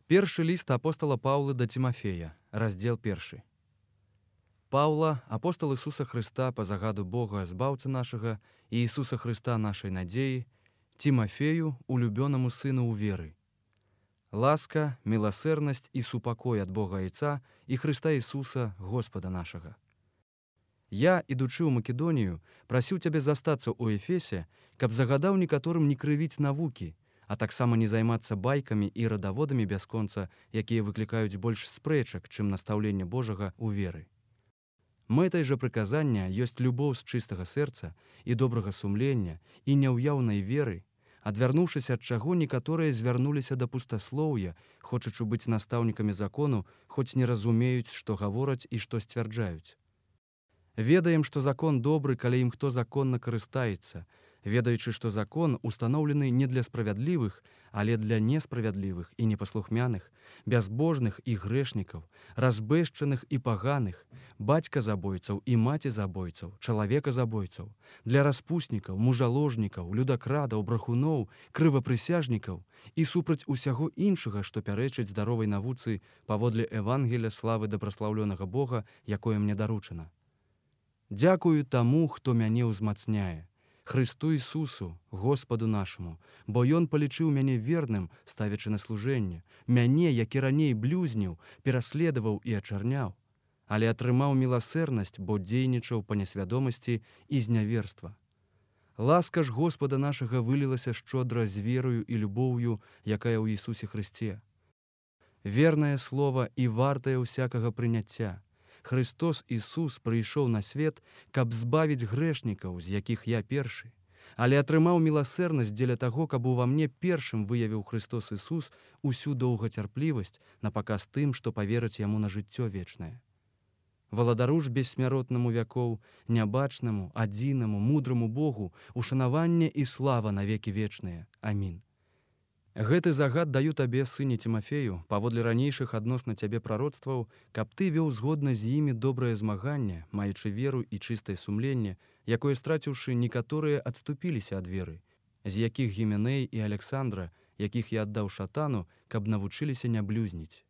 Першы ліст апостала Паўла да Тимофея, раздзел 1. Паўла, апостол Ісуса Хрыста па загаду Бога, збаўцы нашага, і Ісуса Хрыста нашай надзеі, Тимофею, улюбёнаму сыну ў веры. Ласка, міласэрнасць і супакой ад Бога Айца і Хрыста Ісуса, Господа нашага. Я, ідучы ў Македонію, прасіў цябе застацца ў Эфесе, каб загадаў некаторым не крывіць навукі, а таксама не займацца байкамі і радаводамі бясконца, якія выклікаюць больш спрэчак, чым настаўленне Божага ў веры. Мэтай жа прыказання ёсць любоў з чыстага сэрца і добрага сумлення і няўяўнай веры, адвярнуўшыся ад чаго некаторыя звярнуліся да пустаслоўя, хочучы быць настаўнікамі закону, хоць не разумеюць, што гавораць і што сцвярджаюць. Ведаем, што закон добры, калі ім хто законна карыстаецца, ведаючы, што закон устаноўлены не для справядлівых, але для несправядлівых і непаслухмяных, бязбожных і грэшнікаў, разбэшчаных і паганых, бацька-забойцаў і маці-забойцаў, чалавека-забойцаў, для распуснікаў, мужаложнікаў, людакрадаў, брахуноў, крывапрысяжнікаў і супраць усяго іншага, што пярэчыць здаровай навуцы паводле Евангелля славы дабраслаўлёнага Бога, якое мне даручана. Дзякую таму, хто мяне ўзмацняе, Хрысту Ісусу, Господу нашаму, бо Ён палічыў мяне верным, ставячы на служэнне, мяне, які раней блюзніў, пераследаваў і ачарняў, але атрымаў міласэрнасць, бо дзейнічаў па несвядомасці і зняверства. Ласка ж Господа нашага вылілася шчодра з верою і любоўю, якая ў Ісусе Хрысце. Вернае слова і вартае ўсякага прыняцця. Христос Ісус прыйшоў на свет, каб збавіць грэшнікаў, з якіх я першы, але атрымаў міласэрнасць дзеля таго, каб ува мне першым выявіў Христос Ісус усю доўгацярплівасць на паказ тым, што павераць яму на жыццё вечнае. Валадару ж бессмяротнаму вякоў, нябачнаму, адзінаму, мудраму Богу, ушанаванне і слава навекі вечныя. Амінь. Гэты загад даю табе, сыне Тимофею, паводле ранейшых адносна цябе прароцтваў, каб ты вёў згодна з імі добрае змаганне, маючы веру і чыстае сумленне, якое, страціўшы, некаторыя адступіліся ад веры, з якіх Гіменей і Александра, якіх я аддаў шатану, каб навучыліся не блюзніць.